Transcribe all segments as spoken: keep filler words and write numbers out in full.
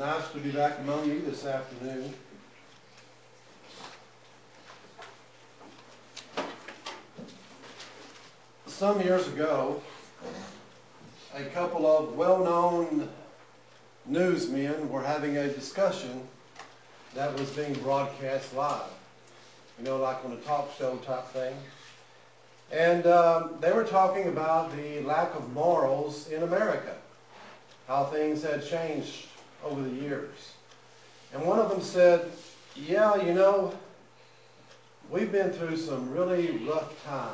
nice to be back among you this afternoon. Some years ago, a couple of well-known newsmen were having a discussion that was being broadcast live. You know, like on a talk show type thing. And um, they were talking about the lack of morals in America, how things had changed over the years. And one of them said, yeah, you know, we've been through some really rough times.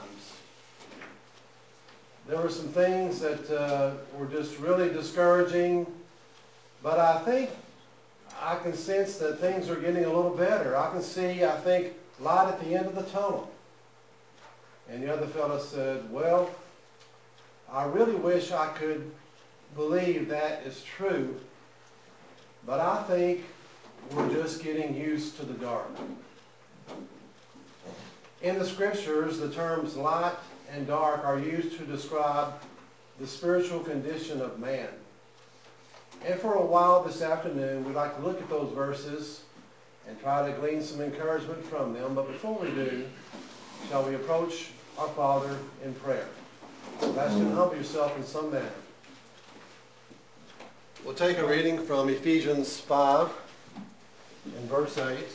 There were some things that uh, were just really discouraging, but I think I can sense that things are getting a little better. I can see, I think, light at the end of the tunnel. And the other fellow said, well, I really wish I could believe that is true, but I think we're just getting used to the dark. In the scriptures, the terms light and dark are used to describe the spiritual condition of man. And for a while this afternoon, we'd like to look at those verses and try to glean some encouragement from them. But before we do, shall we approach our Father in prayer? I'll ask you to humble yourself in some manner. We'll take a reading from Ephesians five in verse eight.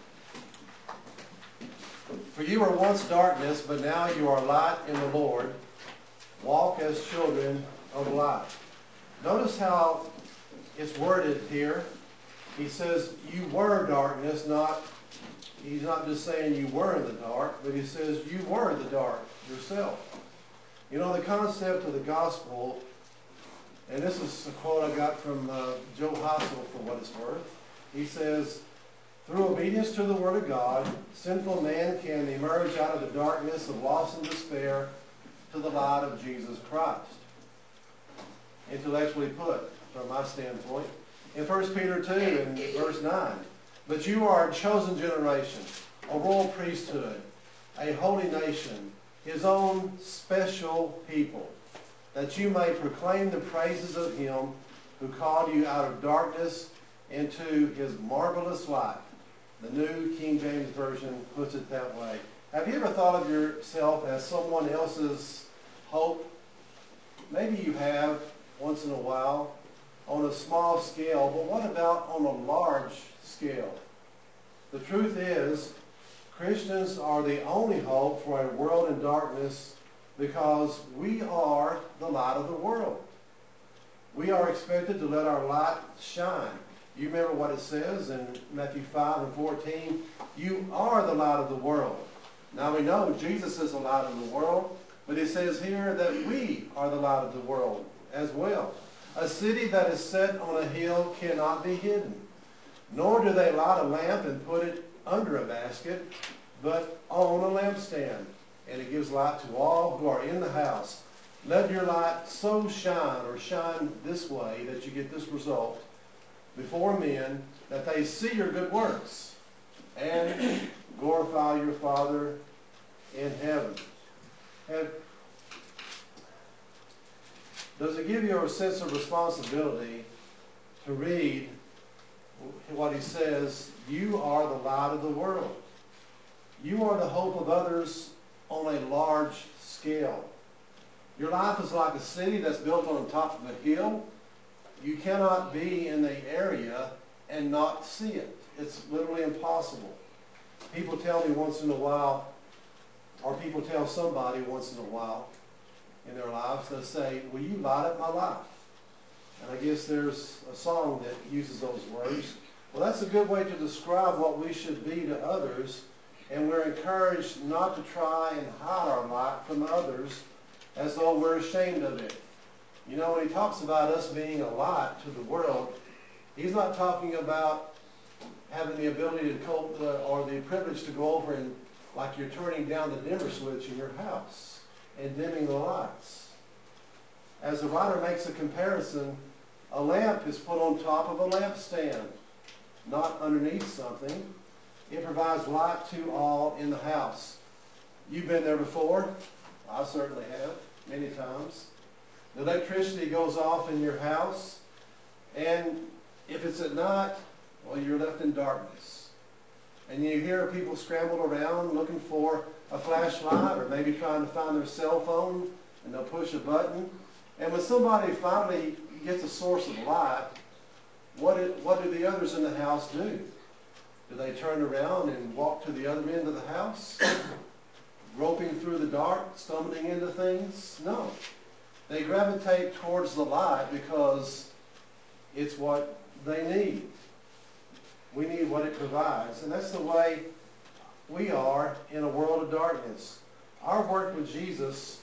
For you were once darkness, but now you are light in the Lord. Walk as children of light. Notice how it's worded here. He says you were darkness, not, he's not just saying you were in the dark, but he says you were the dark yourself. You know, the concept of the gospel, and this is a quote I got from uh, Joe Hassel for what it's worth. He says, through obedience to the Word of God, sinful man can emerge out of the darkness of loss and despair to the light of Jesus Christ. Intellectually put, from my standpoint. In First Peter two, in verse nine, but you are a chosen generation, a royal priesthood, a holy nation, his own special people, that you may proclaim the praises of him who called you out of darkness into his marvelous light. The New King James Version puts it that way. Have you ever thought of yourself as someone else's hope? Maybe you have once in a while on a small scale, but what about on a large scale? The truth is, Christians are the only hope for a world in darkness because we are the light of the world. We are expected to let our light shine. You remember what it says in Matthew five and fourteen? You are the light of the world. Now we know Jesus is the light of the world, but it says here that we are the light of the world as well. A city that is set on a hill cannot be hidden. Nor do they light a lamp and put it under a basket, but on a lampstand. And it gives light to all who are in the house. Let your light so shine, or shine this way, that you get this result before men, that they see your good works and glorify your Father in heaven. And does it give you a sense of responsibility to read what he says? You are the light of the world. You are the hope of others on a large scale. Your life is like a city that's built on the top of a hill. You cannot be in the area and not see it. It's literally impossible. People tell me once in a while, or people tell somebody once in a while in their lives, they'll say, will you light up my life? And I guess there's a song that uses those words. Well, that's a good way to describe what we should be to others, and we're encouraged not to try and hide our light from others as though we're ashamed of it. You know, when he talks about us being a light to the world, he's not talking about having the ability to cope uh, or the privilege to go over and, like you're turning down the dimmer switch in your house and dimming the lights. As the writer makes a comparison, a lamp is put on top of a lampstand, not underneath something. It provides light to all in the house. You've been there before. I certainly have, many times. The electricity goes off in your house, and If it's at night, well, you're left in darkness. And you hear people scramble around looking for a flashlight or maybe trying to find their cell phone, and they'll push a button. And when somebody finally gets a source of light, what do, what do the others in the house do? Do they turn around and walk to the other end of the house, groping through the dark, stumbling into things? No. They gravitate towards the light because it's what they need. We need what it provides. And that's the way we are in a world of darkness. Our work with Jesus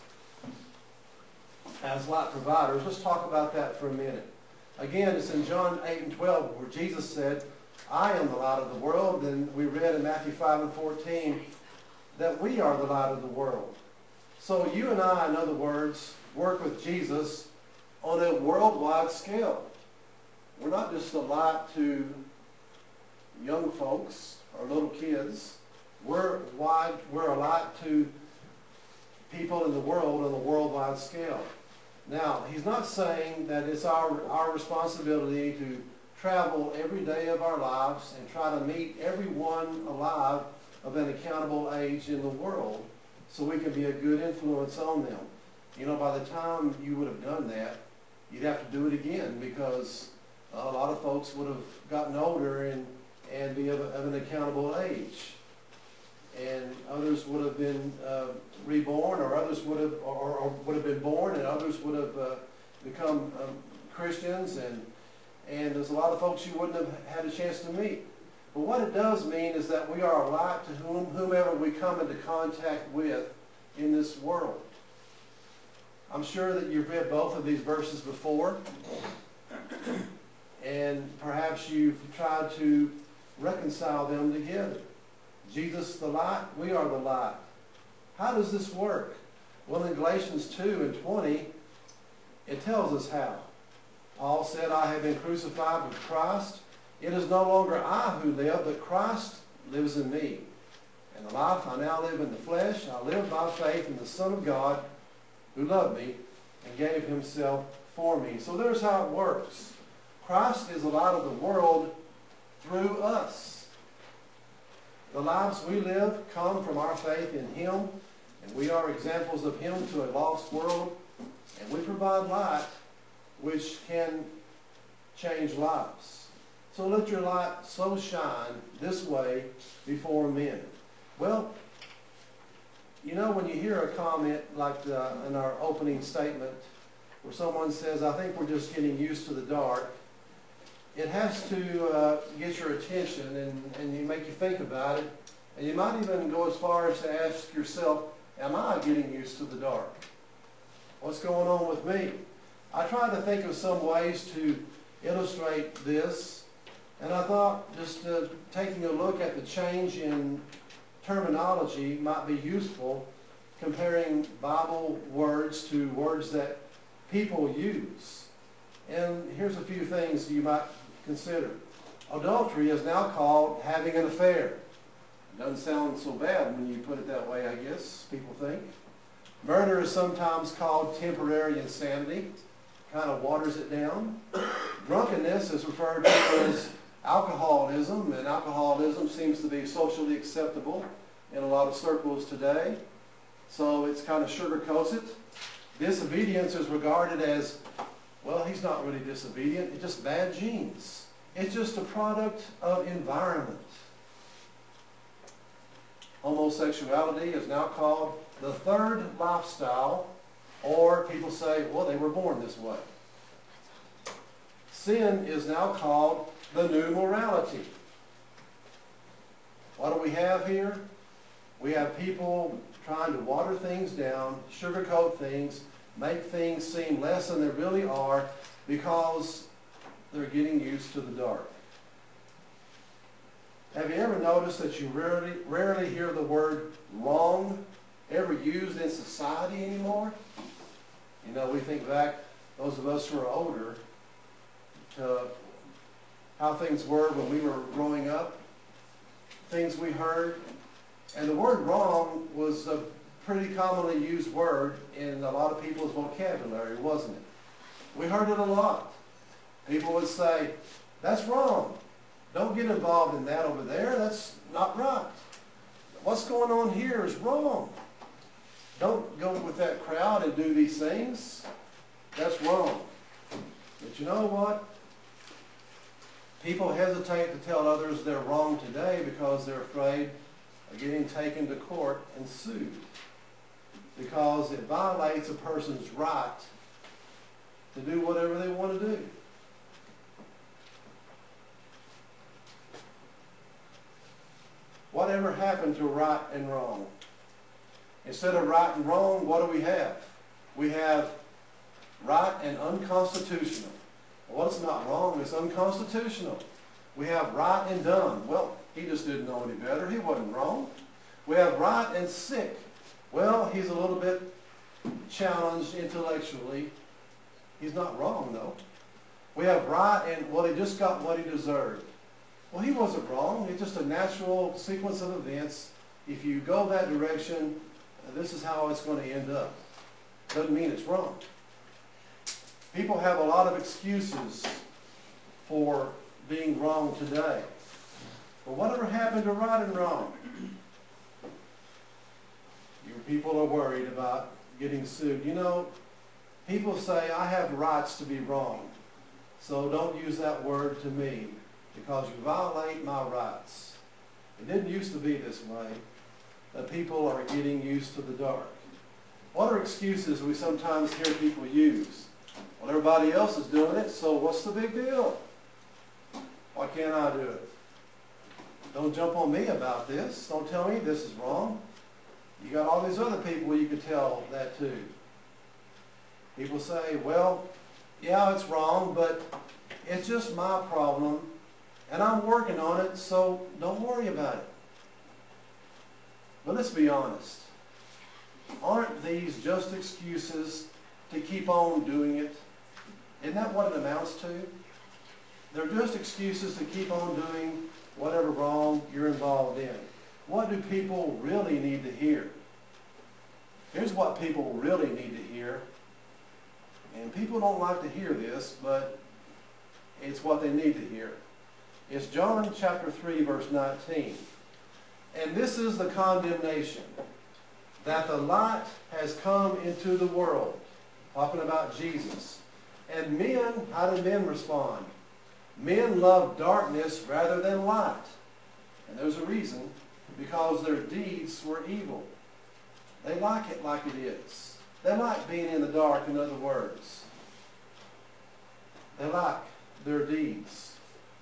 as light providers, let's talk about that for a minute. Again, it's in John eight and twelve where Jesus said, I am the light of the world. And we read in Matthew five and fourteen that we are the light of the world. So you and I, in other words, work with Jesus on a worldwide scale. We're not just a light to young folks or little kids. We're wide, we're a light to people in the world on a worldwide scale. Now, he's not saying that it's our, our responsibility to travel every day of our lives and try to meet everyone alive of an accountable age in the world so we can be a good influence on them. You know, by the time you would have done that, you'd have to do it again because a lot of folks would have gotten older and, and be of, a, of an accountable age. And others would have been uh, reborn, or others would have, or, or would have been born, and others would have uh, become um, Christians, and and there's a lot of folks you wouldn't have had a chance to meet. But what it does mean is that we are a light to whom, whomever we come into contact with in this world. I'm sure that you've read both of these verses before, and perhaps you've tried to reconcile them together. Jesus the light, we are the light. How does this work? Well, in Galatians two and twenty, it tells us how. Paul said, I have been crucified with Christ. It is no longer I who live, but Christ lives in me. And the life I now live in the flesh, I live by faith in the Son of God, who loved me and gave himself for me. So there's how it works. Christ is the light of the world through us. The lives we live come from our faith in him, and we are examples of him to a lost world, and we provide light which can change lives. So let your light so shine this way before men. Well, you know, when you hear a comment like the, in our opening statement where someone says, I think we're just getting used to the dark, it has to uh, get your attention and, and you make you think about it. And you might even go as far as to ask yourself, am I getting used to the dark? What's going on with me? I tried to think of some ways to illustrate this, and I thought just uh, taking a look at the change in terminology might be useful, comparing Bible words to words that people use. And here's a few things you might consider. Adultery is now called having an affair. Doesn't sound so bad when you put it that way, I guess, people think. Murder is sometimes called temporary insanity. Kind of waters it down. Drunkenness is referred to as alcoholism, and alcoholism seems to be socially acceptable in a lot of circles today. So it's kind of sugarcoats it. Disobedience is regarded as, well, he's not really disobedient. It's just bad genes. It's just a product of environment. Homosexuality is now called the third lifestyle, or people say, well, they were born this way. Sin is now called the new morality. What do we have here? We have people trying to water things down, sugarcoat things, make things seem less than they really are because they're getting used to the dark. Have you ever noticed that you rarely, rarely hear the word wrong ever used in society anymore? You know, we think back, those of us who are older, to how things were when we were growing up, things we heard. And the word wrong was a pretty commonly used word in a lot of people's vocabulary, wasn't it? We heard it a lot. People would say, That's wrong. Don't get involved in that over there. That's not right. What's going on here is wrong. Don't go with that crowd and do these things. That's wrong. But you know what? People hesitate to tell others they're wrong today because they're afraid of getting taken to court and sued. Because it violates a person's right to do whatever they want to do. Whatever happened to right and wrong? Instead of right and wrong, what do we have? We have right and unconstitutional. Well, it's not wrong, it's unconstitutional. We have right and dumb. Well, he just didn't know any better. He wasn't wrong. We have right and sick. Well, he's a little bit challenged intellectually. He's not wrong, though. We have right and, well, he just got what he deserved. Well, he wasn't wrong. It's just a natural sequence of events. If you go that direction, this is how it's going to end up. Doesn't mean it's wrong. People have a lot of excuses for being wrong today. But whatever happened to right and wrong? You people are worried about getting sued. You know, people say, I have rights to be wrong. So don't use that word to me because you violate my rights. It didn't used to be this way. That people are getting used to the dark. What are excuses we sometimes hear people use? Well, everybody else is doing it, so what's the big deal? Why can't I do it? Don't jump on me about this. Don't tell me this is wrong. You got all these other people you could tell that to. People say, well, yeah, it's wrong, but it's just my problem, and I'm working on it, so don't worry about it. But let's be honest. Aren't these just excuses to keep on doing it? Isn't that what it amounts to? They're just excuses to keep on doing whatever wrong you're involved in. What do people really need to hear? Here's what people really need to hear. And people don't like to hear this, but it's what they need to hear. It's John chapter three, verse nineteen. And this is the condemnation, that the light has come into the world. Talking about Jesus. And men, how did men respond? Men love darkness rather than light. And there's a reason, because their deeds were evil. They like it like it is. They like being in the dark, in other words. They like their deeds.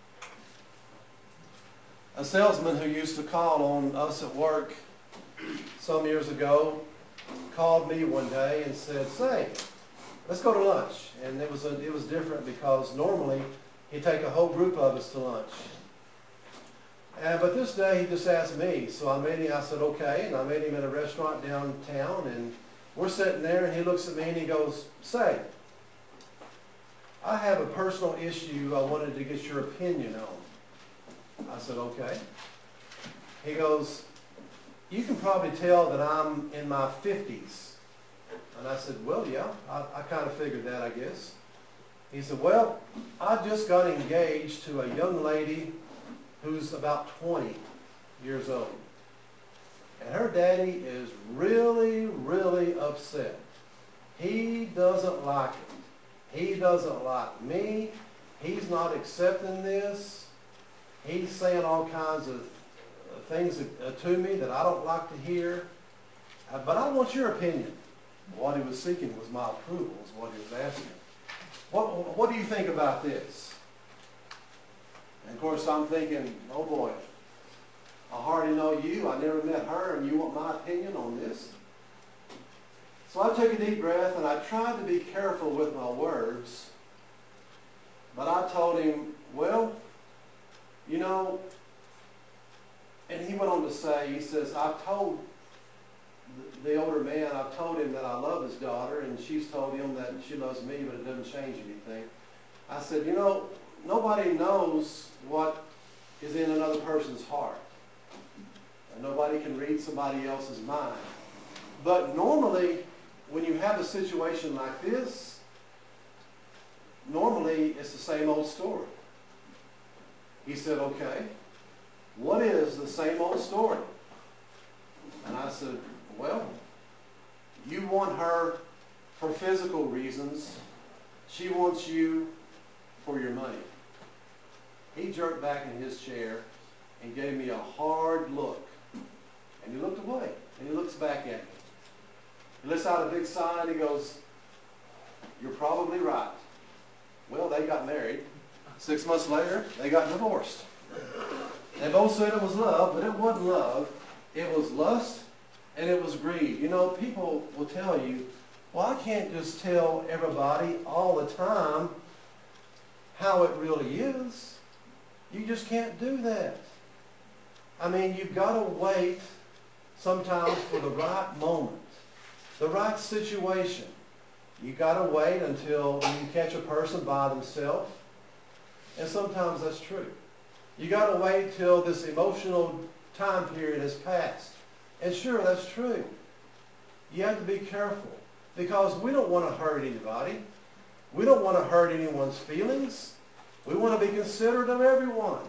A salesman who used to call on us at work some years ago called me one day and said, say, let's go to lunch. And it was, a, it was different because normally he'd take a whole group of us to lunch. And, but this day he just asked me. So I made him, I said, okay. And I made him at a restaurant downtown. And we're sitting there and he looks at me and he goes, say, I have a personal issue I wanted to get your opinion on. I said, okay. He goes, you can probably tell that I'm in my fifties. And I said, well, yeah, I, I kind of figured that, I guess. He said, well, I just got engaged to a young lady who's about twenty years old. And her daddy is really, really upset. He doesn't like it. He doesn't like me. He's not accepting this. He's saying all kinds of things to me that I don't like to hear. But I want your opinion. What he was seeking was my approval, is what he was asking. What, what do you think about this? And of course I'm thinking, oh boy, I hardly know you, I never met her, and you want my opinion on this? So I took a deep breath and I tried to be careful with my words, but I told him, well, you know, and he went on to say, he says, I've told the older man, I've told him that I love his daughter, and she's told him that she loves me, but it doesn't change anything. I said, you know, nobody knows what is in another person's heart. And nobody can read somebody else's mind. But normally, when you have a situation like this, normally it's the same old story. He said, okay, what is the same old story? And I said, well, you want her for physical reasons. She wants you for your money. He jerked back in his chair and gave me a hard look. And he looked away. And he looks back at me. He lets out a big sigh and he goes, you're probably right. Well, they got married. Six months later, they got divorced. They both said it was love, but it wasn't love. It was lust and it was greed. You know, people will tell you, well, I can't just tell everybody all the time how it really is. You just can't do that. I mean, you've got to wait sometimes for the right moment, the right situation. You've got to wait until you catch a person by themselves. And sometimes that's true. You got to wait till this emotional time period has passed. And sure, that's true. You have to be careful because we don't want to hurt anybody. We don't want to hurt anyone's feelings. We want to be considerate of everyone.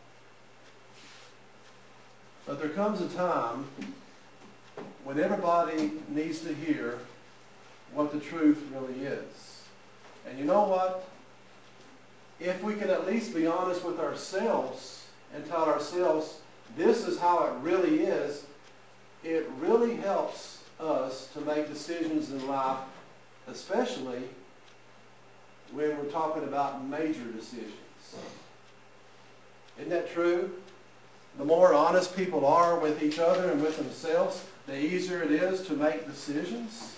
But there comes a time when everybody needs to hear what the truth really is. And you know what? If we can at least be honest with ourselves and tell ourselves this is how it really is, it really helps us to make decisions in life, especially when we're talking about major decisions. Isn't that true? The more honest people are with each other and with themselves, the easier it is to make decisions.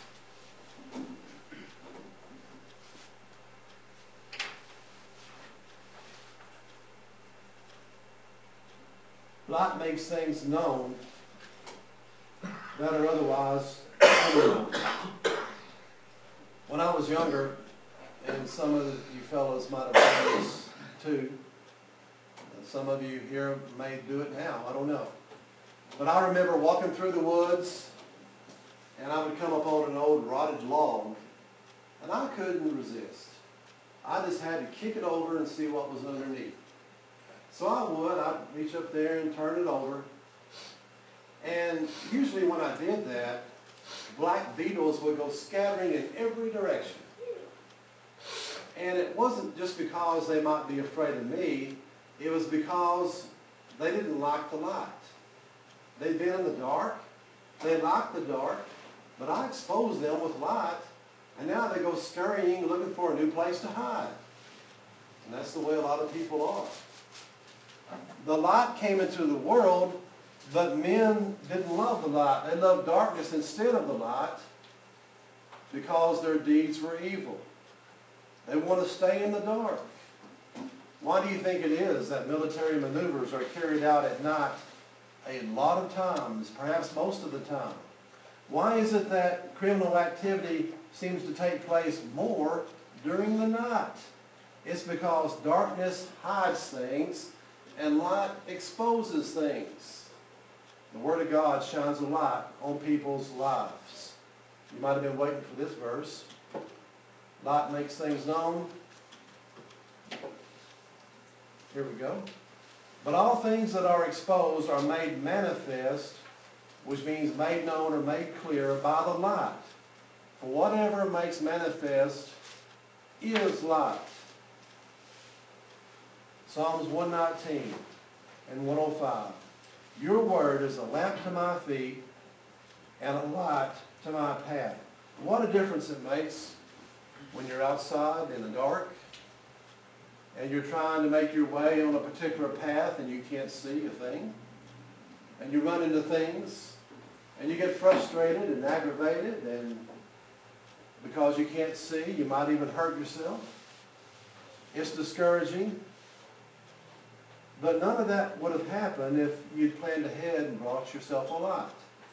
Lot makes things known that are otherwise unknown. When I was younger, and some of you fellows might have done this too, and some of you here may do it now, I don't know. But I remember walking through the woods, and I would come upon an old rotted log, and I couldn't resist. I just had to kick it over and see what was underneath. So I would, I'd reach up there and turn it over. And usually when I did that, black beetles would go scattering in every direction. And it wasn't just because they might be afraid of me, it was because they didn't like the light. They'd been in the dark, they liked the dark, but I exposed them with light, and now they go scurrying looking for a new place to hide. And that's the way a lot of people are. The light came into the world, but men didn't love the light. They loved darkness instead of the light because their deeds were evil. They want to stay in the dark. Why do you think it is that military maneuvers are carried out at night a lot of times, perhaps most of the time? Why is it that criminal activity seems to take place more during the night? It's because darkness hides things and light exposes things. The Word of God shines a light on people's lives. You might have been waiting for this verse. Light makes things known. Here we go. But all things that are exposed are made manifest, which means made known or made clear by the light. For whatever makes manifest is light. Psalms one nineteen and one oh five. Your word is a lamp to my feet and a light to my path. What a difference it makes when you're outside in the dark and you're trying to make your way on a particular path and you can't see a thing. And you run into things and you get frustrated and aggravated, and because you can't see, you might even hurt yourself. It's discouraging. But none of that would have happened if you'd planned ahead and brought yourself a light.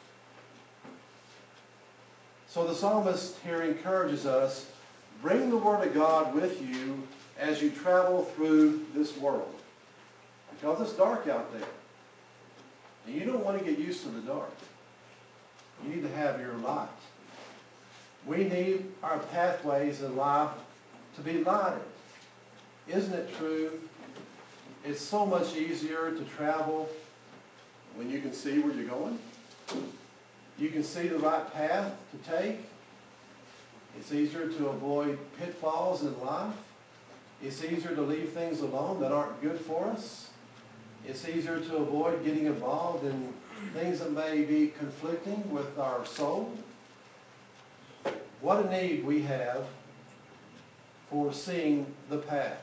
So the psalmist here encourages us, bring the Word of God with you as you travel through this world. Because it's dark out there. And you don't want to get used to the dark. You need to have your light. We need our pathways in life to be lighted. Isn't it true? It's so much easier to travel when you can see where you're going. You can see the right path to take. It's easier to avoid pitfalls in life. It's easier to leave things alone that aren't good for us. It's easier to avoid getting involved in things that may be conflicting with our soul. What a need we have for seeing the path.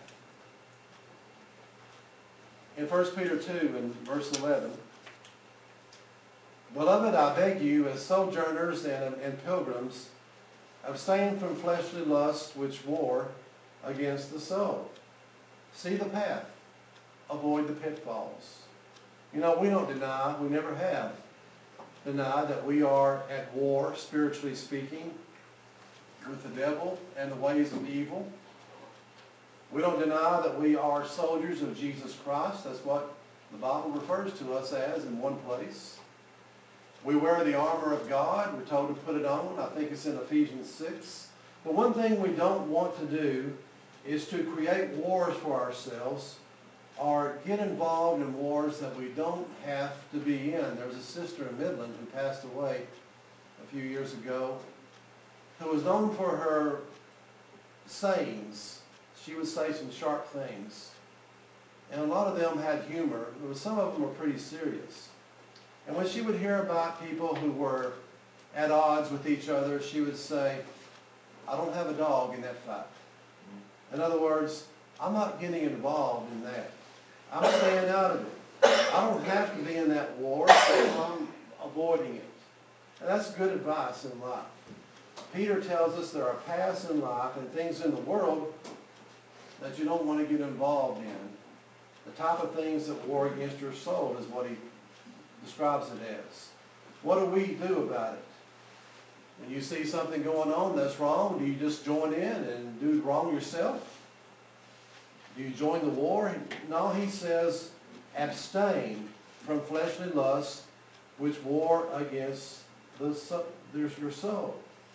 In First Peter two and verse eleven, Beloved, I beg you, as sojourners and, and pilgrims, abstain from fleshly lusts which war against the soul. See the path. Avoid the pitfalls. You know, we don't deny, we never have denied that we are at war, spiritually speaking, with the devil and the ways of evil. We don't deny that we are soldiers of Jesus Christ. That's what the Bible refers to us as in one place. We wear the armor of God. We're told to put it on. I think it's in Ephesians six. But one thing we don't want to do is to create wars for ourselves or get involved in wars that we don't have to be in. There was a sister in Midland who passed away a few years ago who was known for her sayings. She would say some sharp things. And a lot of them had humor. There was, some of them were pretty serious. And when she would hear about people who were at odds with each other, she would say, I don't have a dog in that fight. In other words, I'm not getting involved in that. I'm staying out of it. I don't have to be in that war, so I'm avoiding it. And that's good advice in life. Peter tells us there are paths in life and things in the world that you don't want to get involved in. The type of things that war against your soul is what he describes it as. What do we do about it? When you see something going on that's wrong, do you just join in and do wrong yourself? Do you join the war? No, he says, abstain from fleshly lusts which war against the, your soul.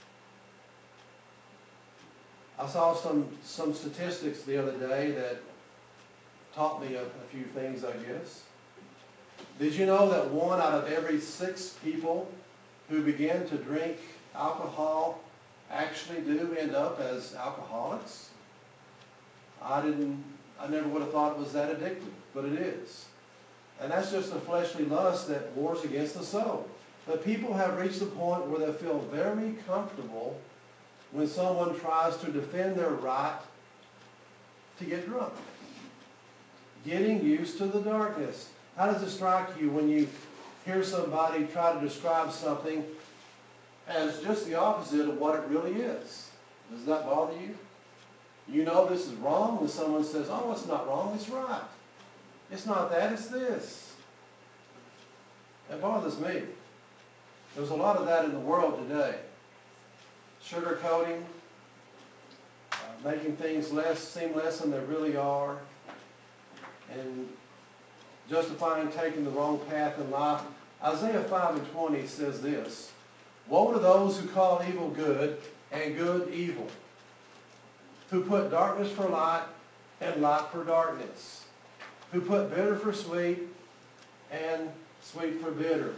I saw some, some statistics the other day that taught me a, a few things, I guess. Did you know that one out of every six people who begin to drink alcohol actually do end up as alcoholics? I didn't, I never would have thought it was that addictive, but it is. And that's just a fleshly lust that wars against the soul. But people have reached the point where they feel very comfortable when someone tries to defend their right to get drunk. Getting used to the darkness. How does it strike you when you hear somebody try to describe something as just the opposite of what it really is? Does that bother you? You know this is wrong when someone says, oh, it's not wrong, it's right. It's not that, it's this. It bothers me. There's a lot of that in the world today. Sugarcoating, uh, making things less seem less than they really are, and justifying taking the wrong path in life. Isaiah five and twenty says this, woe to those who call evil good and good evil, who put darkness for light and light for darkness, who put bitter for sweet and sweet for bitter.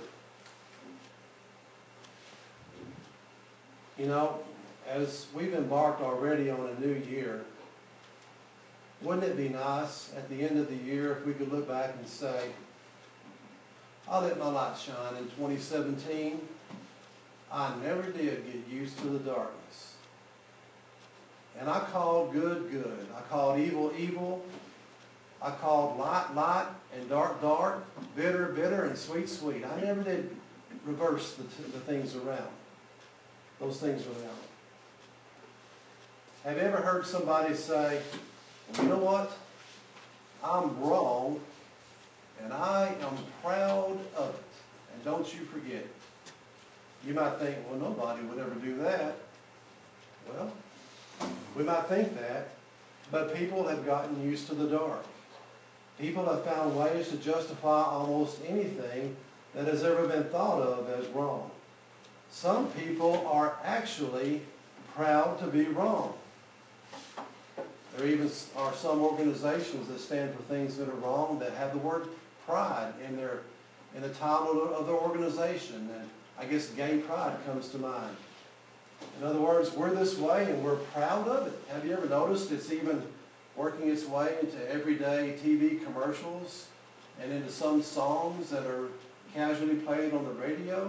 You know, as we've embarked already on a new year, wouldn't it be nice at the end of the year if we could look back and say, I let my light shine in twenty seventeen. I never did get used to the darkness. And I called good, good. I called evil, evil. I called light, light, and dark, dark, bitter, bitter, and sweet, sweet. I never did reverse the, the things around. Those things around. Have you ever heard somebody say, well, you know what? I'm wrong, and I am proud of it. And don't you forget it. You might think, well, nobody would ever do that. Well, we might think that, but people have gotten used to the dark. People have found ways to justify almost anything that has ever been thought of as wrong. Some people are actually proud to be wrong. There even are some organizations that stand for things that are wrong that have the word pride in their in the title of their organization. And I guess gay pride comes to mind. In other words, we're this way and we're proud of it. Have you ever noticed it's even working its way into everyday T V commercials and into some songs that are casually played on the radio?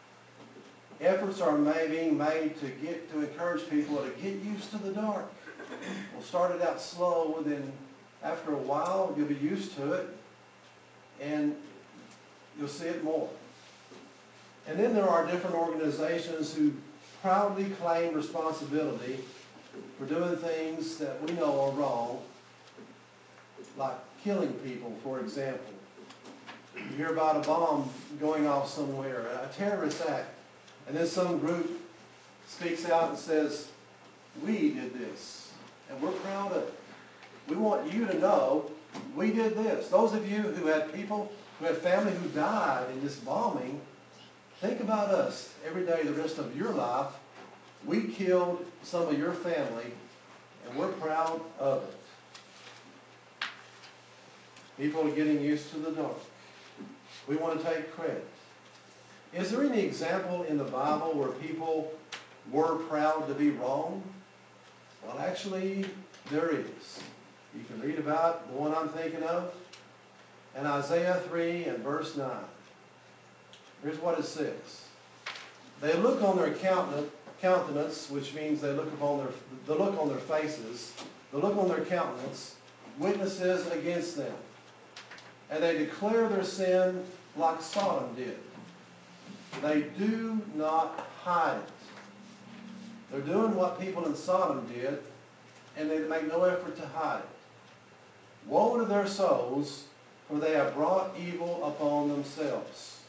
Efforts are made, being made to get to encourage people to get used to the dark. We'll start it out slow, and then after a while you'll be used to it, and you'll see it more. And then there are different organizations who proudly claim responsibility for doing things that we know are wrong, like killing people, for example. You hear about a bomb going off somewhere, a terrorist act, and then some group speaks out and says, we did this, and we're proud of it. We want you to know we did this. Those of you who had people, who had family who died in this bombing, think about us every day the rest of your life. We killed some of your family, and we're proud of it. People are getting used to the dark. We want to take credit. Is there any example in the Bible where people were proud to be wrong? Well, actually, there is. You can read about the one I'm thinking of in Isaiah three and verse nine. Here's what it says. They look on their countenance, which means they look upon their the look on their faces, the look on their countenance, witnesses against them. And they declare their sin like Sodom did. They do not hide it. They're doing what people in Sodom did, and they make no effort to hide it. Woe to their souls, for they have brought evil upon themselves.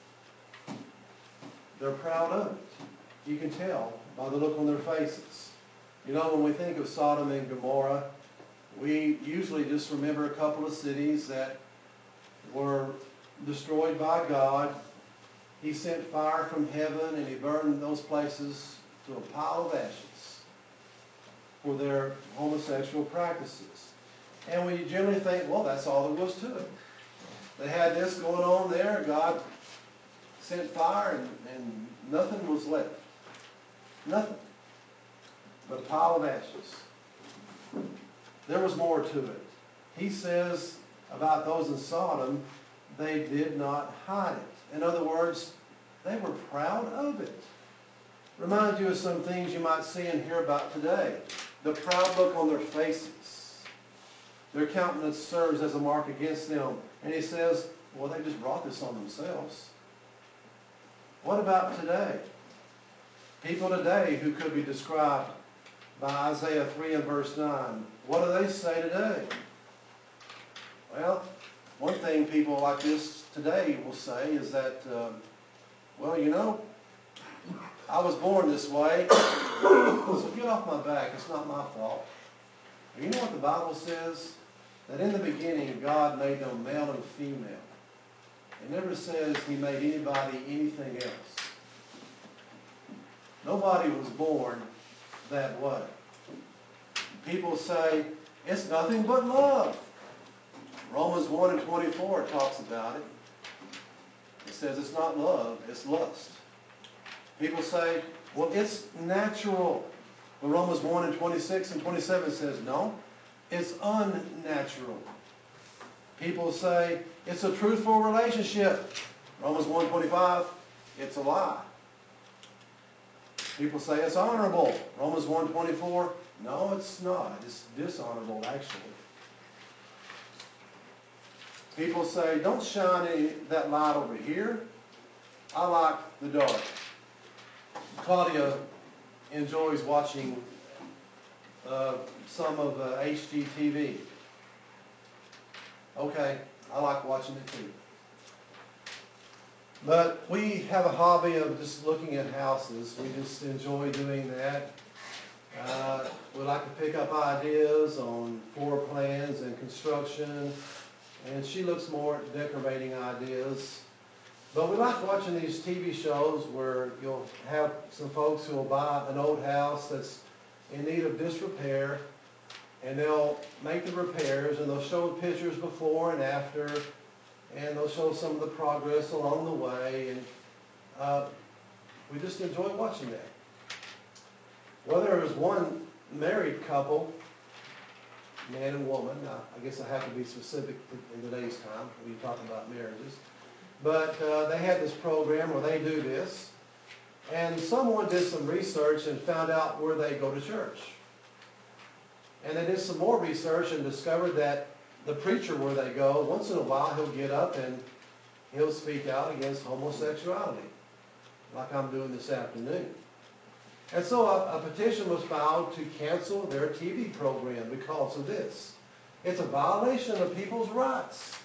They're proud of it. You can tell by the look on their faces. You know, when we think of Sodom and Gomorrah, we usually just remember a couple of cities that were destroyed by God. He sent fire from heaven and he burned those places to a pile of ashes for their homosexual practices. And we generally think, well, that's all there was to it. They had this going on there. God sent fire and, and nothing was left. Nothing but a pile of ashes. There was more to it. He says about those in Sodom, they did not hide it. In other words, they were proud of it. Remind you of some things you might see and hear about today. The proud look on their faces. Their countenance serves as a mark against them. And he says, well, they just brought this on themselves. What about today? People today who could be described by Isaiah three and verse nine. What do they say today? Well, one thing people like this today will say is that, uh, well, you know, I was born this way, so get off my back. It's not my fault. You know what the Bible says? That in the beginning, God made them male and female. It never says he made anybody anything else. Nobody was born that way. People say, it's nothing but love. Romans one and twenty-four talks about it. It says it's not love, it's lust. People say, well, it's natural. But Romans one and twenty-six and twenty-seven says, no, it's unnatural. People say, it's a truthful relationship. Romans one twenty-five, it's a lie. People say it's honorable. Romans one twenty-four, no, it's not. It's dishonorable, actually. People say, don't shine any, that light over here. I like the dark. Claudia enjoys watching uh, some of uh, H G T V. Okay, I like watching it too. But we have a hobby of just looking at houses. We just enjoy doing that. Uh, we like to pick up ideas on floor plans and construction. And she looks more at decorating ideas. But we like watching these T V shows where you'll have some folks who will buy an old house that's in need of disrepair. and they'll make the repairs, and they'll show pictures before and after, and they'll show some of the progress along the way, and uh, we just enjoy watching that. Well, there was one married couple, man and woman. Now, I guess I have to be specific in today's time when you talk about marriages. But uh, they had this program where they do this, and someone did some research and found out where they go to church. And they did some more research and discovered that the preacher where they go, once in a while he'll get up and he'll speak out against homosexuality, like I'm doing this afternoon. And so a, a petition was filed to cancel their T V program because of this. It's a violation of people's rights.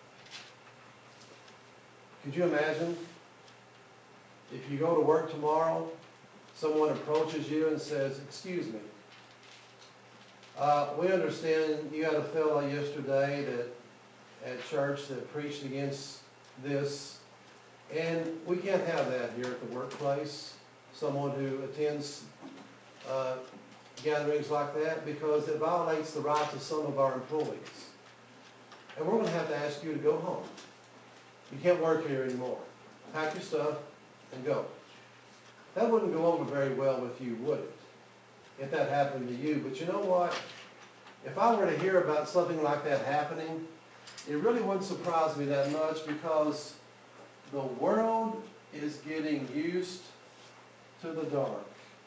Could you imagine if you go to work tomorrow, someone approaches you and says, "Excuse me, uh, we understand you had a fellow yesterday that at church that preached against this, and we can't have that here at the workplace. Someone who attends uh, gatherings like that, because it violates the rights of some of our employees. And we're going to have to ask you to go home. You can't work here anymore. Pack your stuff and go." That wouldn't go over very well with you, would it? If that happened to you. But you know what? If I were to hear about something like that happening, it really wouldn't surprise me that much, because the world is getting used to the dark.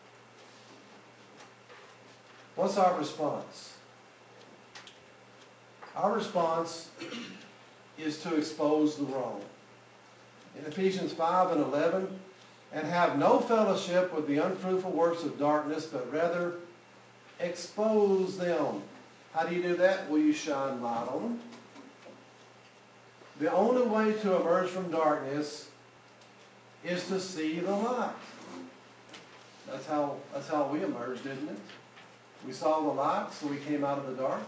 What's our response? Our response is to expose the wrong. In Ephesians five and eleven, "And have no fellowship with the unfruitful works of darkness, but rather expose them." How do you do that? Well, you shine light on them. The only way to emerge from darkness is to see the light. That's how, that's how we emerged, isn't it? We saw the light, so we came out of the dark.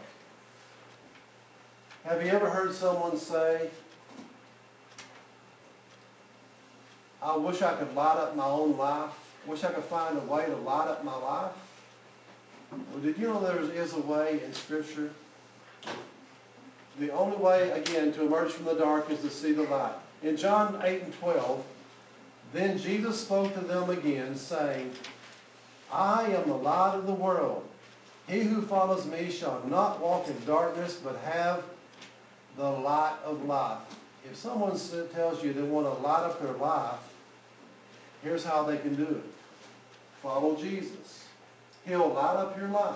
Have you ever heard someone say, "I wish I could light up my own life. Wish I could find a way to light up my life"? Well, did you know there is a way in Scripture? The only way, again, to emerge from the dark is to see the light. In John eight and twelve, "Then Jesus spoke to them again, saying, I am the light of the world. He who follows me shall not walk in darkness, but have the light of life." If someone tells you they want to light up their life, here's how they can do it. Follow Jesus. He'll light up your life.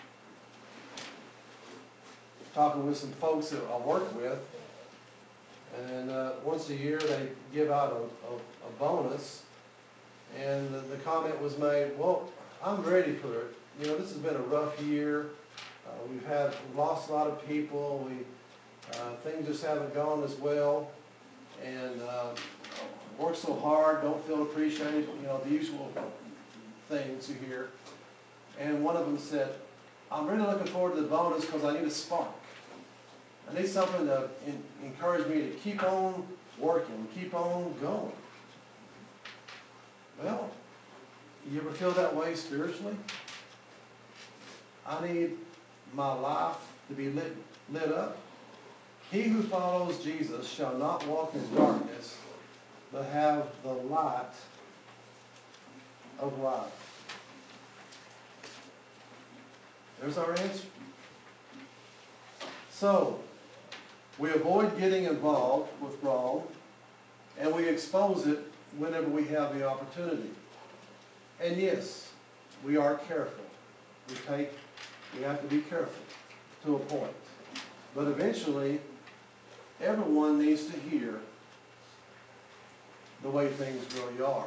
Talking with some folks that I work with, and uh, once a year they give out a, a, a bonus, and the, the comment was made, "Well, I'm ready for it. You know, this has been a rough year. Uh, we've had we've lost a lot of people. We uh, things just haven't gone as well, and uh, worked so hard, don't feel appreciated. You know, the usual things you hear." And one of them said, "I'm really looking forward to the bonus because I need a spark. I need something to in, encourage me to keep on working, keep on going." Well, you ever feel that way spiritually? I need my life to be lit, lit up. He who follows Jesus shall not walk in darkness, but have the light of life. There's our answer. So, we avoid getting involved with wrong, and we expose it whenever we have the opportunity. And yes, we are careful. We take, we have to be careful to a point. But eventually, everyone needs to hear the way things really are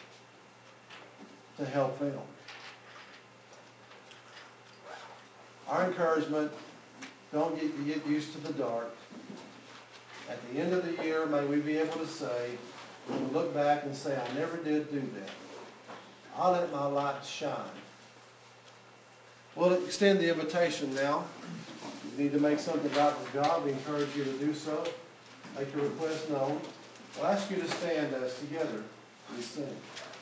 to help them. Our encouragement, don't get, get used to the dark. At the end of the year, may we be able to say, we can look back and say, I never did do that. I let my light shine. We'll extend the invitation now. If you need to make something about the job, we encourage you to do so. Make your request known. We'll ask you to stand as together we sing.